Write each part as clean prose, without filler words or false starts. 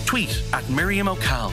Tweet at Miriam O'Call.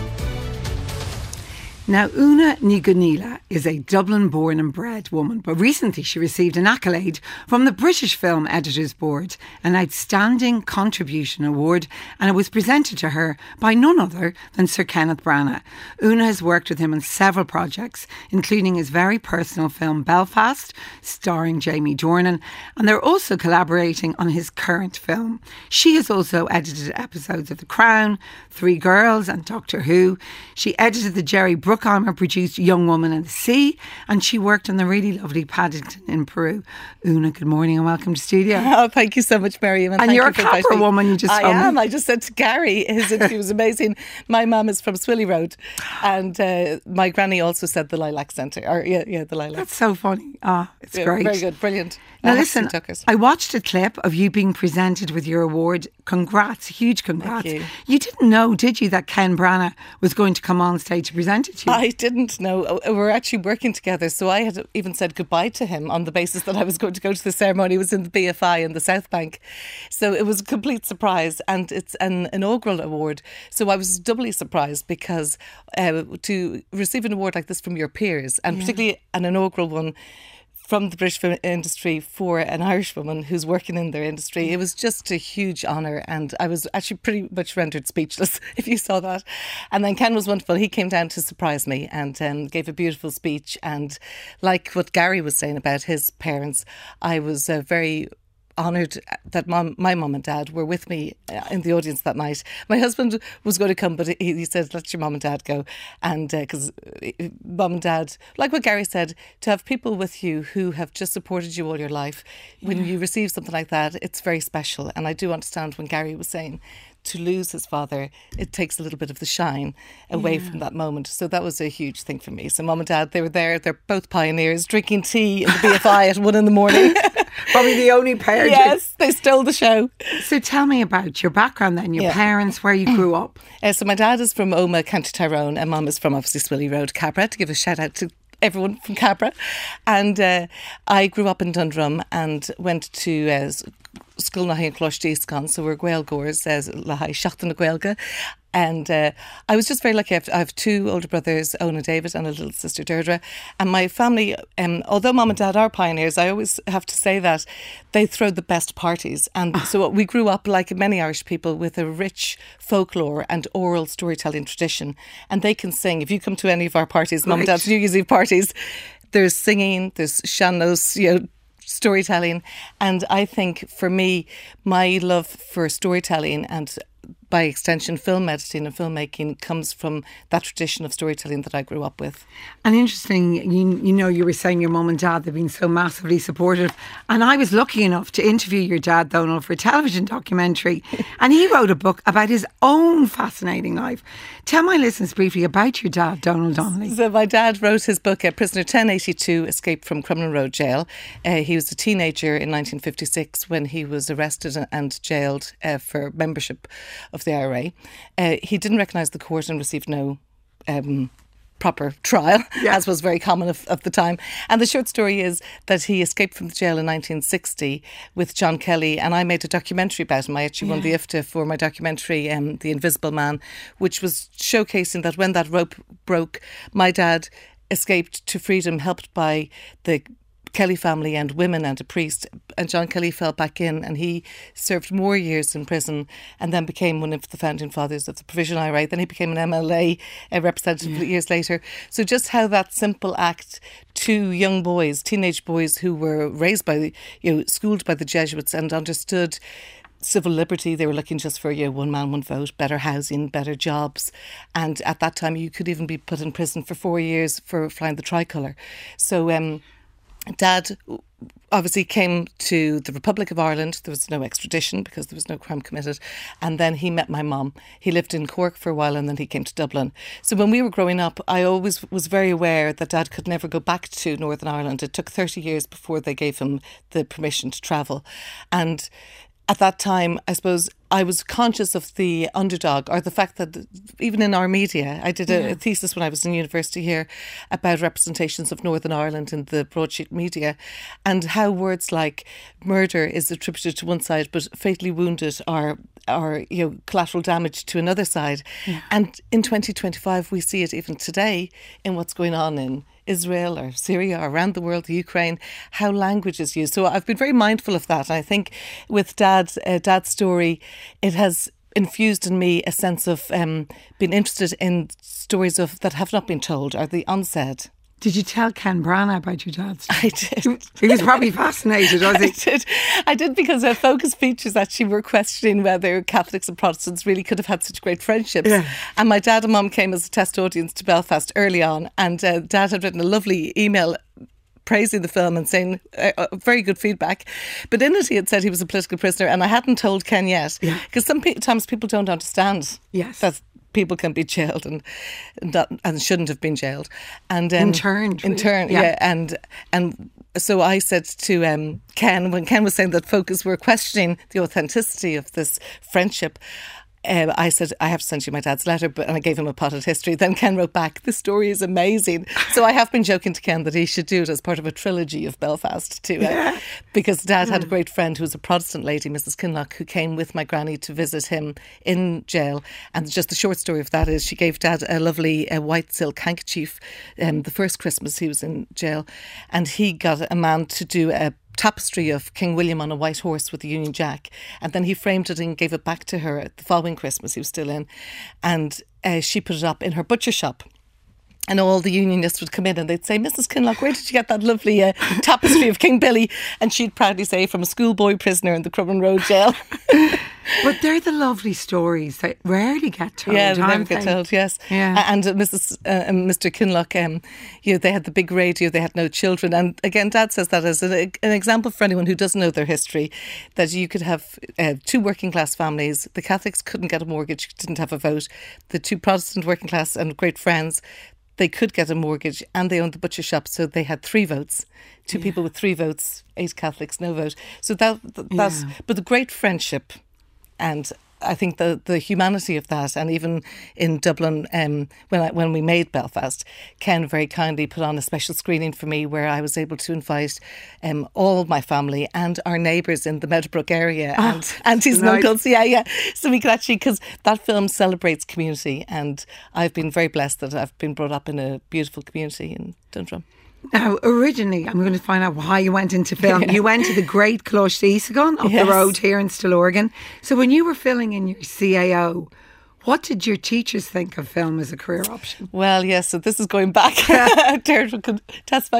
Now, Una Ní Dhomhnaill is a Dublin-born and bred woman, but recently she received an accolade from the British Film Editors Board, an Outstanding Contribution Award, and it was presented to her by none other than Sir Kenneth Branagh. Una has worked with him on several projects, including his very personal film Belfast, starring Jamie Dornan, and they're also collaborating on his current film. She has also edited episodes of The Crown, Three Girls and Doctor Who. She edited the Jerry Bruckheimer produced Young Woman in the Sea, and she worked on the really lovely Paddington in Peru. Una, good morning and welcome to studio. Oh, thank you so much, Miriam. And you're a Capra woman, you just told me. I am. I just said to Gary, his interview was amazing. My mum is from Swilly Road, and my granny also said the Lilac Centre. The Lilac. That's so funny. It's great. Very good, brilliant. Now listen, I watched a clip of you being presented with your award. Congrats, huge congrats. Thank you. You didn't know, did you, that Ken Branagh was going to come on stage to present it to you? I didn't know. We were actually working together, so I had even said goodbye to him on the basis that I was going to go to the ceremony. It was in the BFI in the South Bank. So it was a complete surprise, and it's an inaugural award. So I was doubly surprised because to receive an award like this from your peers, and particularly an inaugural one from the British film industry for an Irish woman who's working in their industry. It was just a huge honour, and I was actually pretty much rendered speechless if you saw that. And then Ken was wonderful. He came down to surprise me and gave a beautiful speech. And like what Gary was saying about his parents, I was very honoured that my mum and dad were with me in the audience that night. My husband was going to come, but he said, let your mum and dad go. And because mum and dad, like what Gary said, to have people with you who have just supported you all your life, when you receive something like that, it's very special. And I do understand when Gary was saying to lose his father, it takes a little bit of the shine away from that moment. So that was a huge thing for me. So mum and dad, they were there. They're both pioneers, drinking tea in the BFI at 1 a.m. Probably the only pair. Yes, they stole the show. So tell me about your background then, your parents, where you grew up. So my dad is from Omagh, County Tyrone, and mum is from obviously Swilly Road, Capra, to give a shout out to everyone from Capra. And I grew up in Dundrum and went to school in Closh-Deascon, so we're Gaelgores, Lahai Shachtan Gaelga. And I was just very lucky. I have two older brothers, Owen and David, and a little sister, Deirdre. And my family, although mum and dad are pioneers, I always have to say that they throw the best parties. And so we grew up, like many Irish people, with a rich folklore and oral storytelling tradition. And they can sing. If you come to any of our parties, mum and dad's New Year's Eve parties, there's singing, there's sean-nós, storytelling. And I think for me, my love for storytelling and by extension film editing and filmmaking comes from that tradition of storytelling that I grew up with. And interesting, you were saying your mum and dad, they've been so massively supportive, and I was lucky enough to interview your dad, Donald, for a television documentary, and he wrote a book about his own fascinating life. Tell my listeners briefly about your dad, Donald Donnelly. So my dad wrote his book, Prisoner 1082, Escaped from Crumlin Road Jail. He was a teenager in 1956 when he was arrested and jailed for membership of the IRA. He didn't recognise the court and received no proper trial, as was very common of the time. And the short story is that he escaped from the jail in 1960 with John Kelly, and I made a documentary about him. I actually won the IFTA for my documentary, The Invisible Man, which was showcasing that when that rope broke, my dad escaped to freedom, helped by the Kelly family and women and a priest, and John Kelly fell back in, and he served more years in prison and then became one of the founding fathers of the Provisional IRA. Then he became an MLA representative years later. So just how that simple act, two young boys, teenage boys who were raised by, schooled by the Jesuits and understood civil liberty. They were looking just for one man, one vote, better housing, better jobs. And at that time you could even be put in prison for 4 years for flying the tricolour. So Dad obviously came to the Republic of Ireland. There was no extradition because there was no crime committed. And then he met my mum. He lived in Cork for a while and then he came to Dublin. So when we were growing up, I always was very aware that Dad could never go back to Northern Ireland. It took 30 years before they gave him the permission to travel. And at that time, I suppose I was conscious of the underdog, or the fact that even in our media, I did a thesis when I was in university here about representations of Northern Ireland in the broadsheet media, and how words like murder is attributed to one side, but fatally wounded are collateral damage to another side. Yeah. And in 2025, we see it even today in what's going on in Israel or Syria or around the world, the Ukraine, how language is used. So I've been very mindful of that. And I think with Dad's story, it has infused in me a sense of being interested in stories that have not been told, or the unsaid. Did you tell Ken Branagh about your dad's story? I did. He was probably fascinated, was he? I did because our focus features actually were questioning whether Catholics and Protestants really could have had such great friendships. Yeah. And my dad and mum came as a test audience to Belfast early on, and Dad had written a lovely email praising the film and saying very good feedback. But in it he had said he was a political prisoner, and I hadn't told Ken yet. Because sometimes people don't understand that people can be jailed and shouldn't have been jailed. And interned. Yeah. And so I said to Ken, when Ken was saying that Focus were questioning the authenticity of this friendship, I said, I have to send you my dad's letter, and I gave him a potted history. Then Ken wrote back, the story is amazing. So I have been joking to Ken that he should do it as part of a trilogy of Belfast too, because Dad had a great friend who was a Protestant lady, Mrs. Kinloch, who came with my granny to visit him in jail. And just the short story of that is she gave Dad a lovely white silk handkerchief the first Christmas he was in jail, and he got a man to do a tapestry of King William on a white horse with a Union Jack, and then he framed it and gave it back to her the following Christmas he was still in, and she put it up in her butcher shop. And all the unionists would come in and they'd say, Mrs. Kinloch, where did you get that lovely tapestry of King Billy? And she'd proudly say, from a schoolboy prisoner in the Crumlin Road jail. But they're the lovely stories that rarely get told. Yeah, they never get told, yes. Yeah. And Mr. Kinloch, they had the big radio, they had no children. And again, Dad says that as an example for anyone who doesn't know their history, that you could have two working class families. The Catholics couldn't get a mortgage, didn't have a vote. The two Protestant working class and great friends, they could get a mortgage, and they owned the butcher shop, so they had 3 votes. Two people with 3 votes, 8 Catholics, no vote. So that's but the great friendship, and I think the humanity of that, and even in Dublin, when we made Belfast, Ken very kindly put on a special screening for me where I was able to invite all my family and our neighbours in the Meadowbrook area and aunties and uncles. Yeah. So we could actually, because that film celebrates community, and I've been very blessed that I've been brought up in a beautiful community in Dundrum. Now, originally, I'm going to find out why you went into film. You went to the great Clush Isagon up the road here in Stillorgan. So when you were filling in your CAO, what did your teachers think of film as a career option? Well, yes, so this is going back. Deirdre could testify.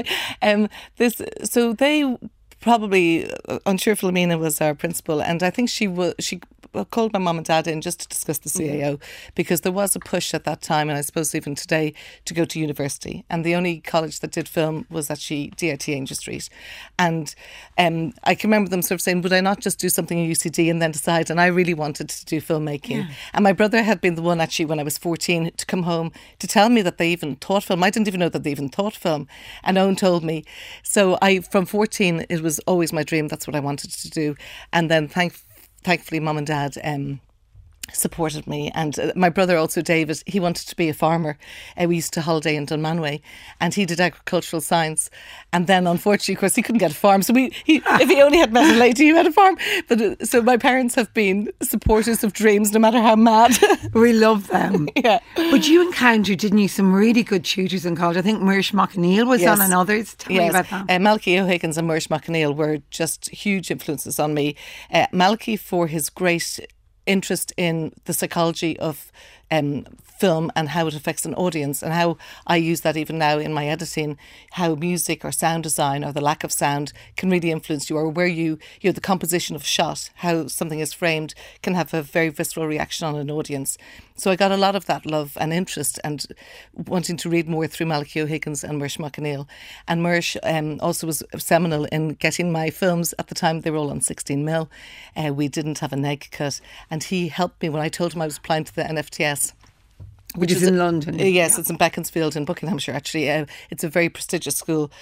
So they probably, unsure Philomena was our principal, and I think she called my mum and dad in just to discuss the CAO, because there was a push at that time, and I suppose even today, to go to university. And the only college that did film was actually DIT Angel Street. And I can remember them sort of saying, would I not just do something in UCD and then decide? And I really wanted to do filmmaking. Yeah. And my brother had been the one actually when I was 14 to come home to tell me that they even taught film. I didn't even know that they even taught film. And Owen told me. So from 14, it was always my dream. That's what I wanted to do. And then thankfully, Mum and Dad supported me. And my brother also, David, he wanted to be a farmer. We used to holiday in Dunmanway, and he did agricultural science. And then, unfortunately, of course, he couldn't get a farm. So if he only had met a lady, he had a farm. But so my parents have been supporters of dreams, no matter how mad. We love them. Yeah. But you encountered, didn't you, some really good tutors in college? I think Murish McAneil was on, and others. Tell me about that. Malachy O'Higgins and Murish McAneil were just huge influences on me. Malachy for his great interest in the psychology of film and how it affects an audience, and how I use that even now in my editing, how music or sound design or the lack of sound can really influence you, or where you know, the composition of shot, how something is framed can have a very visceral reaction on an audience. So I got a lot of that love and interest and wanting to read more through Malachy O'Higgins and Murish McAneil. And Murish also was seminal in getting my films. At the time, they were all on 16mm. We didn't have a neg cut, and he helped me when I told him I was applying to the NFTS. Which is in London. Yes, it's in Beaconsfield in Buckinghamshire, actually. It's a very prestigious school.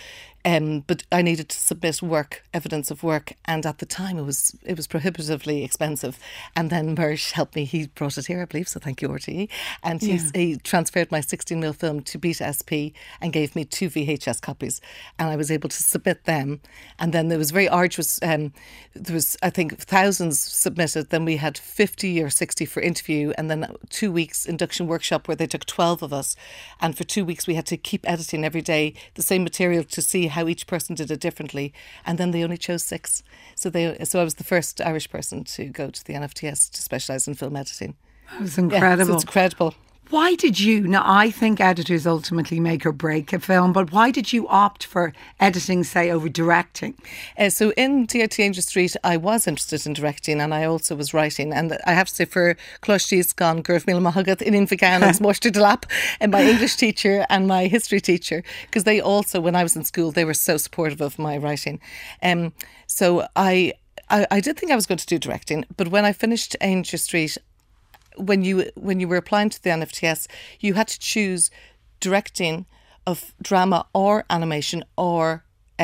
But I needed to submit evidence of work, and at the time it was prohibitively expensive. And then Mersh helped me. He brought it here, I believe, so thank you, RTE. And he transferred my 16mm film to Beta SP and gave me 2 VHS copies, and I was able to submit them. And then there was very arduous. There was, I think, thousands submitted. Then we had 50 or 60 for interview, and then 2 weeks induction workshop where they took 12 of us, and for 2 weeks we had to keep editing every day the same material to see how each person did it differently, and then they only chose 6. So I was the first Irish person to go to the NFTS to specialise in film editing. That was incredible. So it's incredible. Why did you, now I think editors ultimately make or break a film, but why did you opt for editing, say, over directing? So in DIT Angel Street, I was interested in directing, and I also was writing. And I have to say, for Cloistíos gan Gurf Mila Mahagat in Infigan and Smoshter Delap, and my English teacher and my history teacher, because they also, when I was in school, they were so supportive of my writing. So I did think I was going to do directing, but when I finished Angel Street, when you were applying to the NFTS, you had to choose directing of drama or animation or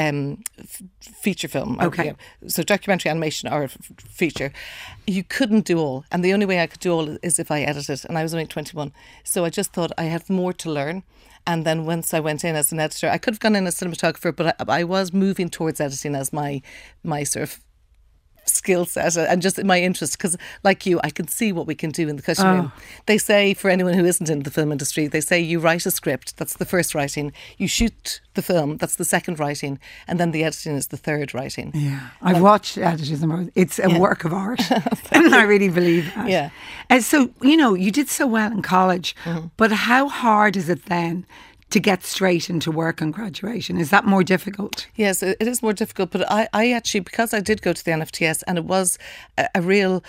feature film. Okay. So documentary, animation or feature. You couldn't do all. And the only way I could do all is if I edited. And I was only 21. So I just thought I had more to learn. And then once I went in as an editor, I could have gone in as cinematographer, but I was moving towards editing as my sort of skill set and just my interest, because like you, I can see what we can do in the cutting room. They say, for anyone who isn't in the film industry, they say you write a script, that's the first writing, you shoot the film, that's the second writing, and then the editing is the third writing. Yeah, I've watched editors and it's a work of art. And I really believe that. Yeah. And so, you did so well in college, but how hard is it then to get straight into work on graduation? Is that more difficult? Yes, it is more difficult. But I actually, because I did go to the NFTS, and it was a real,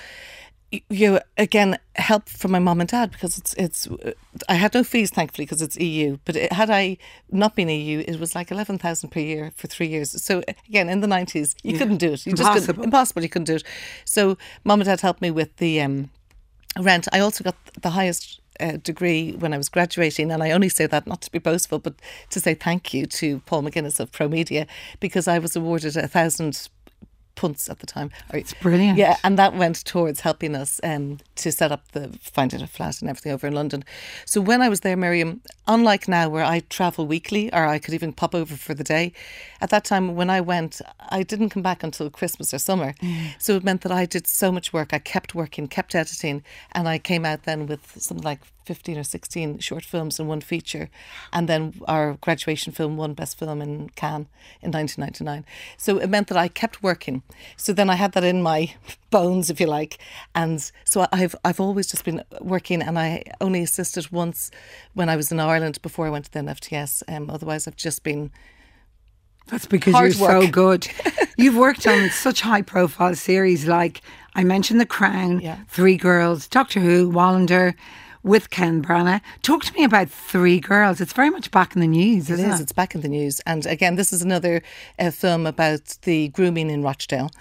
again, help from my mum and dad, because it's I had no fees, thankfully, because it's EU. But had I not been EU, it was like 11,000 per year for 3 years. So again, in the 90s, you couldn't do it. Impossible. You couldn't do it. So mum and dad helped me with the rent. I also got the highest degree when I was graduating, and I only say that not to be boastful, but to say thank you to Paul McGuinness of Pro Media, because I was awarded 1,000 punts at the time. It's brilliant. Yeah, and that went towards helping us to set up finding a flat and everything over in London. So when I was there, Miriam, unlike now where I travel weekly or I could even pop over for the day, at that time when I went, I didn't come back until Christmas or summer. So it meant that I did so much work. I kept working, kept editing, and I came out then with something like 15 or 16 short films and 1 feature. And then our graduation film won Best Film in Cannes in 1999. So it meant that I kept working. So then I had that in my bones, if you like. And so I've always just been working, and I only assisted once when I was in Ireland before I went to the NFTS. Otherwise, I've just been... That's because you're so good. You've worked on such high-profile series like, I mentioned The Crown, 3 Girls, Doctor Who, Wallander, with Ken Branagh. Talk to me about 3 Girls. It's very much back in the news, isn't it? It is. It's back in the news. And again, this is another film about the grooming in Rochdale.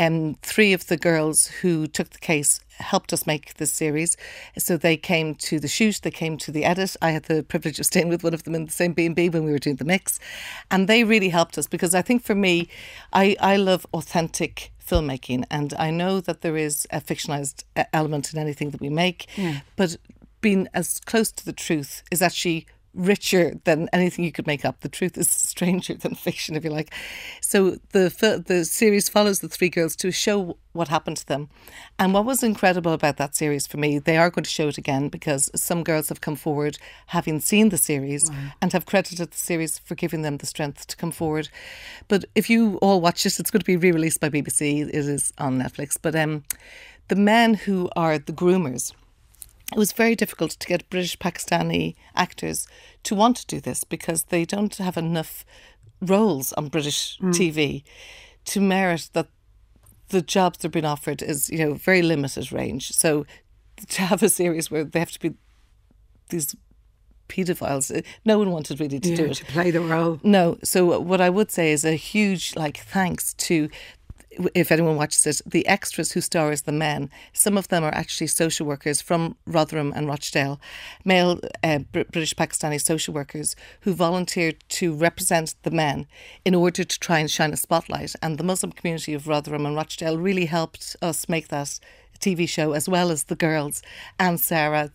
3 of the girls who took the case helped us make this series. So they came to the shoot, they came to the edit. I had the privilege of staying with one of them in the same B&B when we were doing the mix. And they really helped us, because I think for me, I love authentic filmmaking, and I know that there is a fictionalised element in anything that we make, but being as close to the truth is actually richer than anything you could make up. The truth is stranger than fiction, if you like. So the series follows the 3 girls to show what happened to them. And what was incredible about that series for me, they are going to show it again, because some girls have come forward having seen the series and have credited the series for giving them the strength to come forward. But if you all watch it, it's going to be re-released by BBC. It is on Netflix. But the men who are the groomers, it was very difficult to get British Pakistani actors to want to do this, because they don't have enough roles on British TV to merit that the jobs they're being offered is, very limited range. So to have a series where they have to be these paedophiles, no one wanted really to do it. To play the role. No. So what I would say is a huge thanks to if anyone watches it, the extras who star as the men, some of them are actually social workers from Rotherham and Rochdale, male British Pakistani social workers who volunteered to represent the men in order to try and shine a spotlight. And the Muslim community of Rotherham and Rochdale really helped us make that TV show, as well as the girls and Sarah,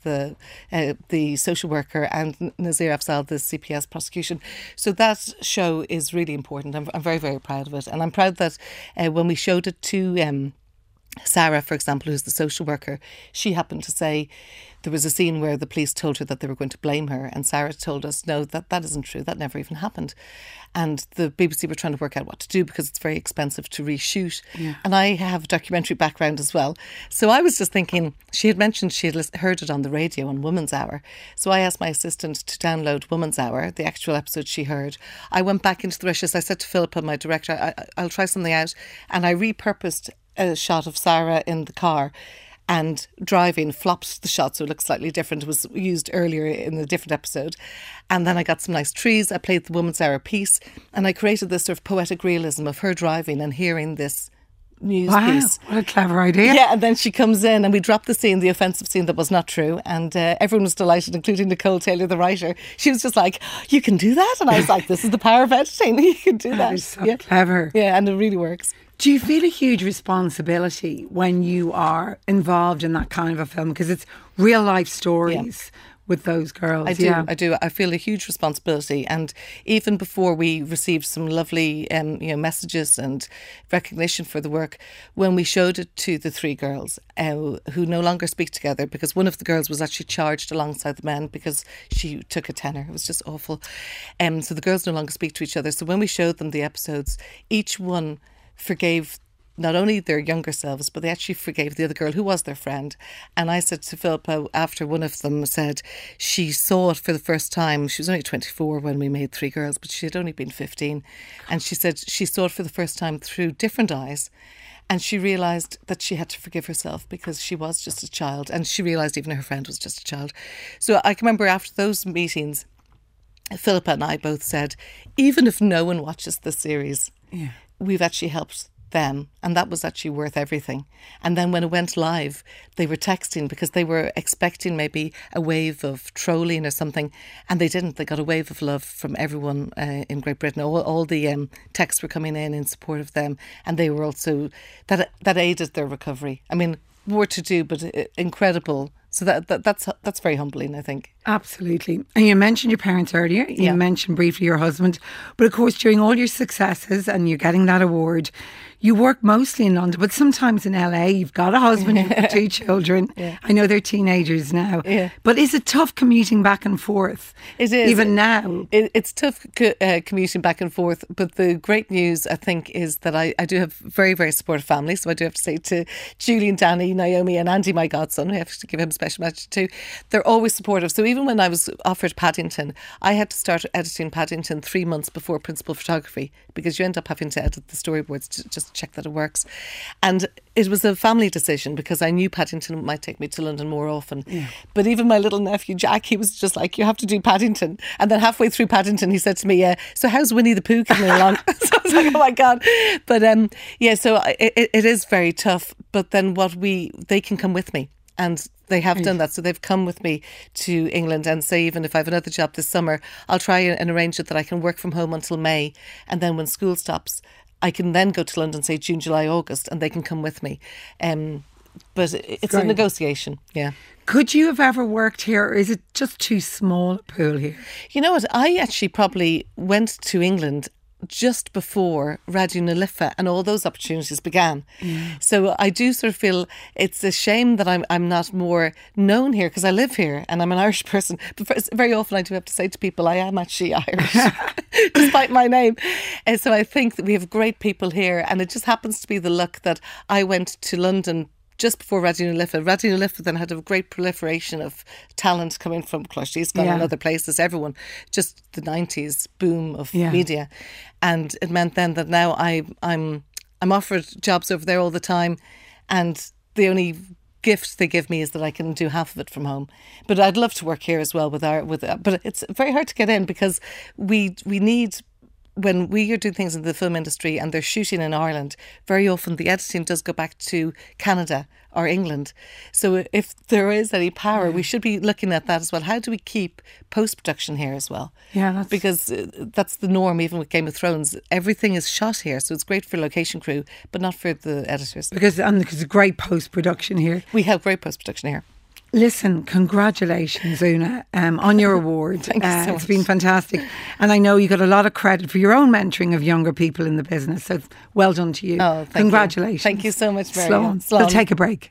the social worker, and Nazir Afzal, the CPS prosecution. So that show is really important. I'm very, very proud of it. And I'm proud that when we showed it to Sarah, for example, who's the social worker, she happened to say there was a scene where the police told her that they were going to blame her, and Sarah told us, no, that isn't true, that never even happened. And the BBC were trying to work out what to do because it's very expensive to reshoot. Yeah. And I have a documentary background as well. So I was just thinking, she had mentioned she had heard it on the radio on Woman's Hour. So I asked my assistant to download Woman's Hour, the actual episode she heard. I went back into the rushes. I said to Philippa, my director, I'll try something out. And I repurposed a shot of Sarah in the car and driving, flopped the shot so it looks slightly different. It was used earlier in a different episode. And then I got some nice trees. I played the Woman's Hour piece, and I created this sort of poetic realism of her driving and hearing this news piece. What a clever idea. Yeah, and then she comes in and we dropped the scene, the offensive scene that was not true, and everyone was delighted, including Nicole Taylor, the writer. She was just like, you can do that? And I was like, this is the power of editing. You can do that. That is so clever. Yeah, and it really works. Do you feel a huge responsibility when you are involved in that kind of a film? Because it's real life stories with those girls. I do. I feel a huge responsibility. And even before we received some lovely messages and recognition for the work, when we showed it to the three girls who no longer speak together, because one of the girls was actually charged alongside the men because she took a tenner. It was just awful. So the girls no longer speak to each other. So when we showed them the episodes, each one forgave not only their younger selves, but they actually forgave the other girl who was their friend. And I said to Philippa, after one of them said she saw it for the first time, she was only 24 when we made Three Girls, but she had only been 15. And she said she saw it for the first time through different eyes. And she realised that she had to forgive herself because she was just a child. And she realised even her friend was just a child. So I can remember after those meetings, Philippa and I both said, even if no one watches this series, we've actually helped them, and that was actually worth everything. And then when it went live, they were texting because they were expecting maybe a wave of trolling or something, and they didn't. They got a wave of love from everyone in Great Britain. All the texts were coming in support of them, and they were also that aided their recovery. I mean, more to do, but incredible. So that's very humbling, I think. Absolutely. And you mentioned your parents earlier. You mentioned briefly your husband. But of course, during all your successes and you're getting that award, you work mostly in London, but sometimes in LA. You've got a husband, you've got two children. Yeah. I know they're teenagers now. Yeah. But is it tough commuting back and forth? It is. Even now? It's tough commuting back and forth. But the great news, I think, is that I do have very, very supportive family. So I do have to say to Julie and Danny, Naomi and Andy, my godson, I have to give him a special mention too. They're always supportive. So even when I was offered Paddington, I had to start editing Paddington 3 months before principal photography, because you end up having to edit the storyboards to just check that it works. And it was a family decision because I knew Paddington might take me to London more often. Yeah. But even my little nephew Jack, he was just like, you have to do Paddington. And then halfway through Paddington, he said to me, so how's Winnie the Pooh coming along? So I was like, oh my God. But so it is very tough. But then they can come with me. And they have done that. So they've come with me to England and say, even if I have another job this summer, I'll try and arrange it that I can work from home until May. And then when school stops, I can then go to London, say June, July, August, and they can come with me. But it's a negotiation, yeah. Could you have ever worked here, or is it just too small a pool here? You know what? I actually probably went to England just before Radio Nalifa and all those opportunities began. So I do sort of feel it's a shame that I'm not more known here, because I live here and I'm an Irish person. But very often I do have to say to people I am actually Irish, despite my name. And so I think that we have great people here, and it just happens to be the luck that I went to London just before Radio Nalifa. Radio Nalifa then had a great proliferation of talent coming from Cloisteascon and other places. Everyone, just the 90s boom of media. And it meant then that now I'm offered jobs over there all the time, and the only gift they give me is that I can do half of it from home. But I'd love to work here as well but it's very hard to get in because we need when we are doing things in the film industry and they're shooting in Ireland, very often the editing does go back to Canada or England. So if there is any power, we should be looking at that as well. How do we keep post-production here as well? Yeah, because that's the norm, even with Game of Thrones. Everything is shot here, so it's great for location crew, but not for the editors. Because there's great post-production here. We have great post-production here. Listen, congratulations, Una, on your award. Thank you so much. It's been fantastic. And I know you got a lot of credit for your own mentoring of younger people in the business. So well done to you. Oh, congratulations. Thank you so much, Mary. Slán. We'll take a break.